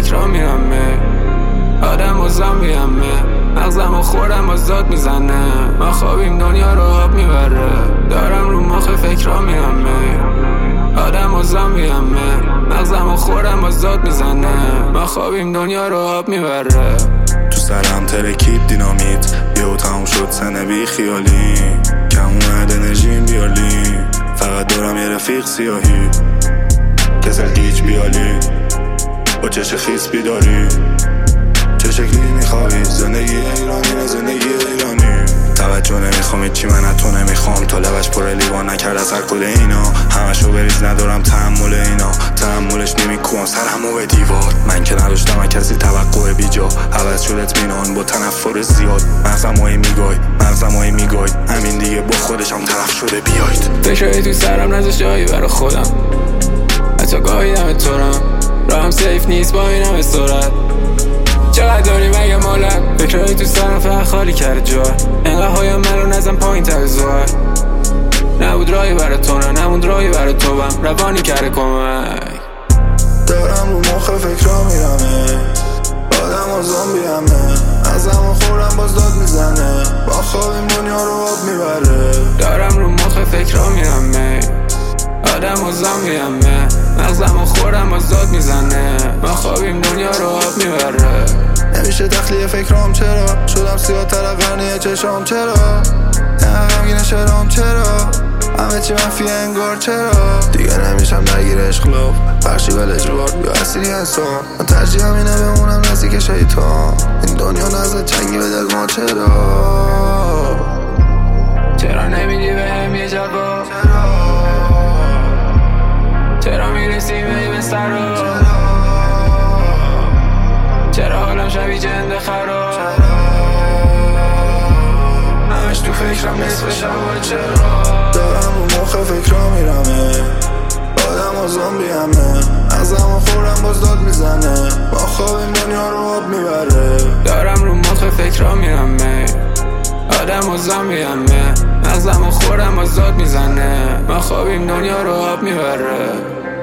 فکرها میرم آدم و زامبیم مغزم و خورم آزاد میزنه ما خوابیم دنیا رو آب میبره دارم رو مخ فکرها میرم آدم و زامبیم مغزم و خورم آزاد میزنه ما خوابیم دنیا رو آب میبره تو سرم ترکید دینامیت یهو تموم شد سنه بی خیالی کم اومد انرژیم بیالی فقط دارم یه رفیق سیاهی کسل گیج بیالی با چش خیس بیداری چه شکلی میخوابی زندگی ایرانی نه زندگی ایرانی توجه نمیخوام چی من از تو نمیخوام تا لبش پر لیوان نکرد از هر کل اینا همشو بریز ندارم تحمل اینا تحملش نمیکنم سرمو به دیوار من که نداشتم از کسی توقع بیجا عوض شد اطمینان با تنفر زیاد مغزمایی میگاید همین دیگه با خودشم طرف شده بیاید فکرهایی تو سرم نذاشت جایی برا خودم حتی گاهی دم تورم راهم سیف نیست با این همه سرعت چقدر داری مگه مالت فکرهایی تو سرم فقط خالی کرده جا انقدر هایم منو نزم پایین تر زوار نبود راهی برا تو نموند راهی برا تو بم روانی کرده کمک دارم رو مخ فکرها میرمه آدم و زامبیمه ازم و خورم باز داد میزنه با خوابیم دنیا رو آب میبره دارم رو مخ فکرها میرمه آدم و زامبیمه مغزم و خورم آزاد میزنه ما خوابیم دنیا رو آب میبره نمیشه تخلیه فکرام چرا شدم سیاه تر قرنیه چشام چرا غمگین شرام چرا همه چی منفی انگار چرا دیگه نمیشم درگیر عشق لوف بخشی ول اجبار یا اسیری انسان من ترجیح همینه بمونم نزدیک شیطان این دنیا نزد چنگی به دل ما چرا نمیدی بهم یه جواب چرا میرسی به سرا چرا حالم شبیه جنده خراب همش تو فکرم نصف شبا چرا دارم رو مخ فکرها میرمه آدم و زامبیمه ازم و خورم باز داد میزنه با خوابیم دنیا رو آب میبره دارم رو مخ فکرها میرمه آدم و زامبیمه مغزم و خورم آزاد میزنه ما خوابیم دنیا رو آب میبره